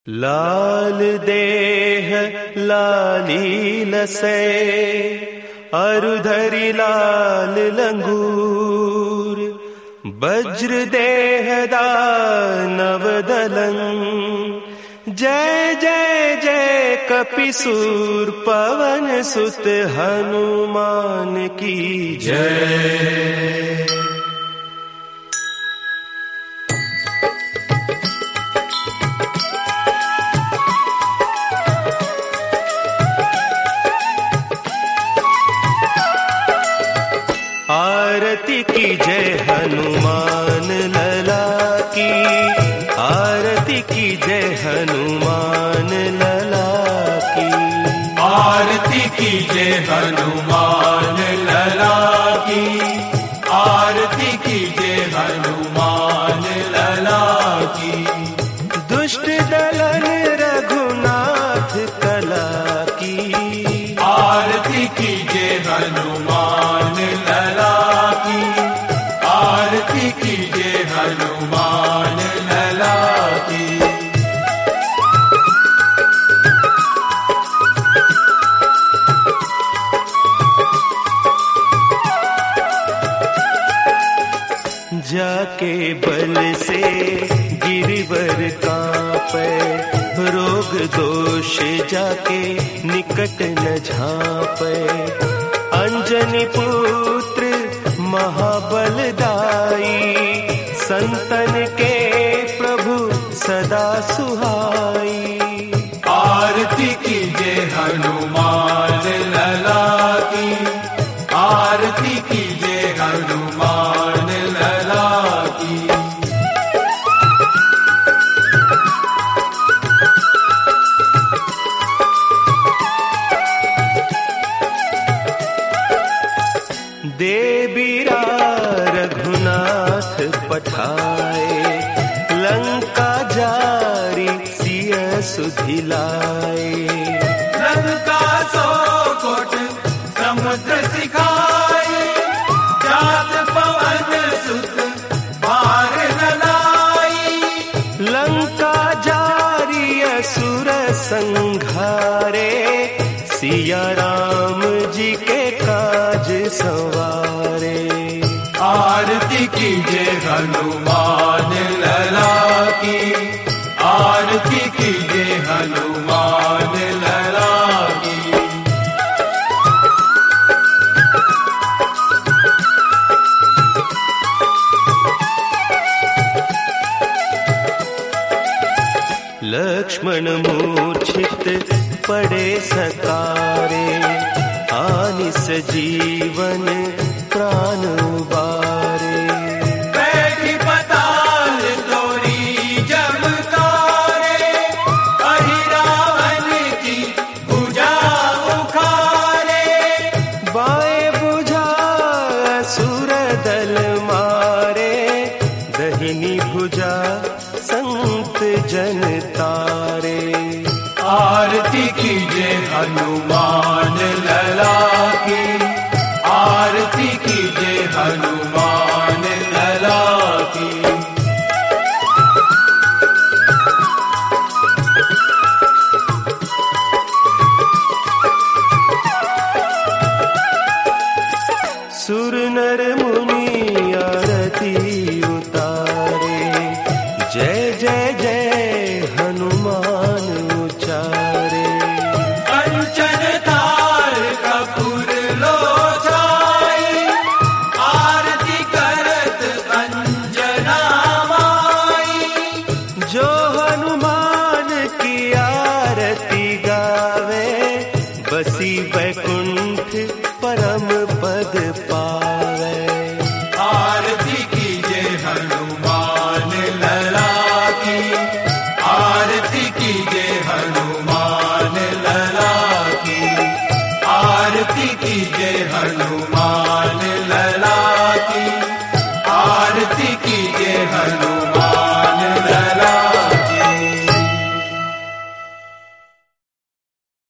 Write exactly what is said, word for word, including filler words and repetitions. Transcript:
लाल देह लाली लसै अरुधरि लाल लंगूर वज्र देह दानव दलं जय जय जय कपिसूर पवन सुत हनुमान की जय। आरती की जय हनुमान लला की, आरती की जय हनुमान लला की, आरती की जय हनुमान लला की, आरती की जय हनुमान लला की। दुष्ट दलन रघुनाथ कला की, आरती की जय हनुमान लला की, आरती की जय हनुमान लला की। जाके बल से गिरिवर कांपे, रोग दोष जाके निकट न झांपे। अंजनी पुत्र महाबलदाई, संतन के प्रभु सदा सुहाई। आरती की जय हनुमान लला की, आरती की जय हनुमान लला की। देवीरा रघुनाथ पठाए, लंका जारी सिय सुधिलाए। लंका सौ कोट समुद्र सिखाए, जात पवन सुत बार न लाई। लंका जारी असुर संघारे, सिया राम जी के काज संवारे। आरती की जय हनुमान लला की, आरती की जय हनुमान लला की। लक्ष्मण मूर्छित पड़े सकारे, आनिस जीवन प्राण उबारे। बैठी पताल तोरी जमकारे, अहि रावण की भुजा उखारे। बाएं भुजा असुर दल मारे, दहिनी भुजा संत जन तारे। आरती की जय हनुमान लला की, आरती की जय हनुमान लला की। सुर नर मुनि आरती उतारे, जय जय जय हनुमान उचारे। कंचन थाल कपूर लोचाई, आरती करत अंजना माई। जो हनुमान की आरती गावे, बसी वैकुंठ परम पद पावे। आरती की जय हनुमान लला की, आरती की जय हनुमान लला की, आरती की जय हनुमान